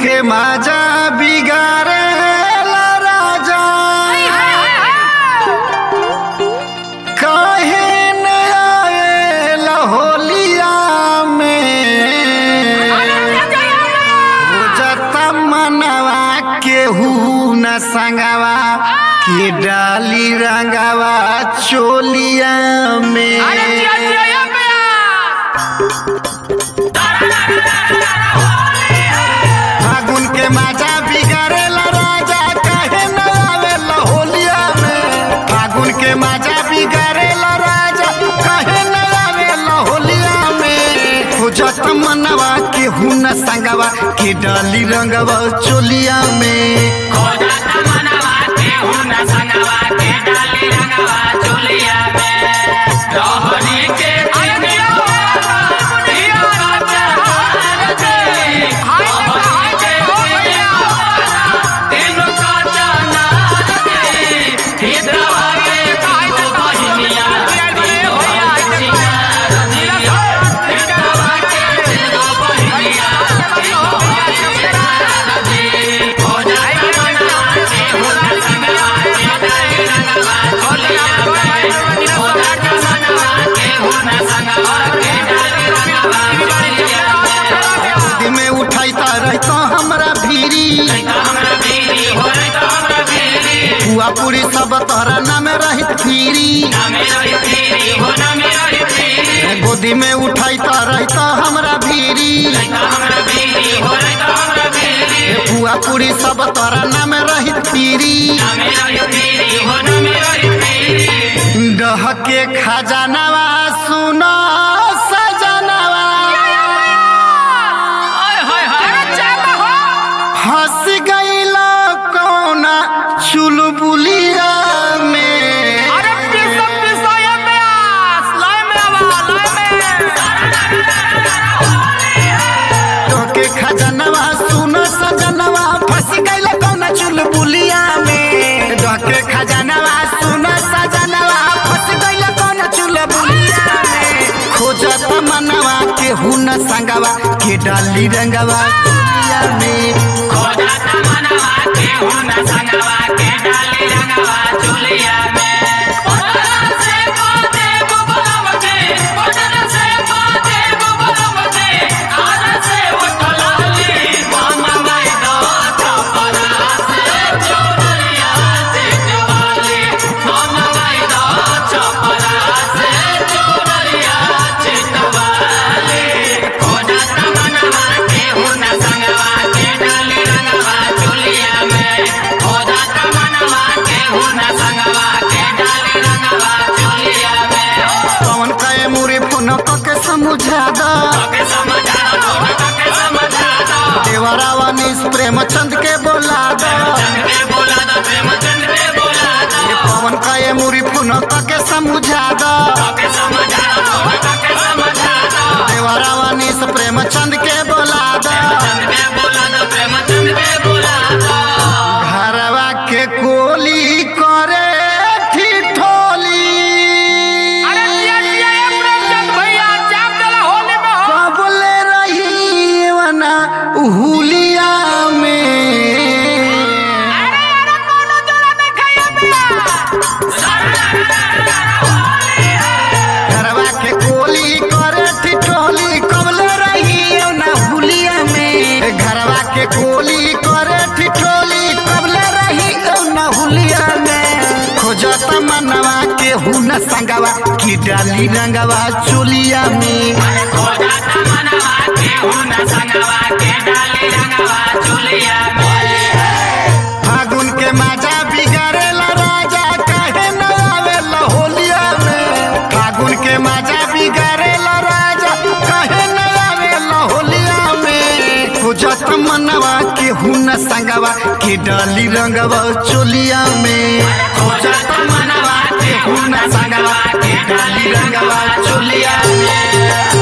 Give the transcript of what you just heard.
के माजा बिगाड़े राजा काहे न आए होलिया में जता मनवा केहू न संगवा के डाली रंगवा चोलिया में फागुन के माजा बिगाड़ेला राजा काहे न आवेला होलिया में फागुन के माजा बिगाड़ेला राजा काहे न आवेला होलिया में खोजत मनवा के हुन संगवा के डाली रंगवा चोलिया में खोजत मनवा के हुन संगवा के डाली रंगवा चोलिया में रहनी के में उठाइता रहता हमरा भीरी बुआ पूरी सब तोहरा नाम रहित फिरी गोदी में उठाइता रहता हमरा भीरी बुआ पूरी सब तोहरा नाम रहित फिरी डह के खजानवा सुनो हंस गईला कौना चुलबुलिया में तोके खजनवा सुन सजनवा फंस गईला कौना चुलबुलिया में तोके खजनवा सुन सजनवा फंस गईला कौना चुलबुलिया में खोजत मनवा के हुन संगवा के डाली रंगवा चुलिया में खोजत मनवा के हुन संगवा के डाली रंगवा चोलिया में देवरावा निस प्रेमचंद के बोला दो पवन का ये मुरी पुनक के समझा दो देवरावा निस प्रेमचंद के बोला दो घरवा के कोली करे हुलिया में घरवा के कोली करे ठिठोली कबले रही ना हुलिया में घरवा के कोली करे ठिठोली कबले रही ना हुलिया में खोजत मनवा के हुन संगवा की डाली रंगवा चोलिया में खोजत मनवा के हुन संगवा के डाली रंगवा चोलिया में फागुन के माजा बिगाड़ेला राजा काहे न आवेला होलिया में फागुन के माजा बिगाड़ेला राजा काहे न आवेला होलिया में खोजत मनवा के हुन संगवा के डाली रंगवा चोलिया में खोजत मनवा के हुन संगवा के डाली रंगवा चोलिया में।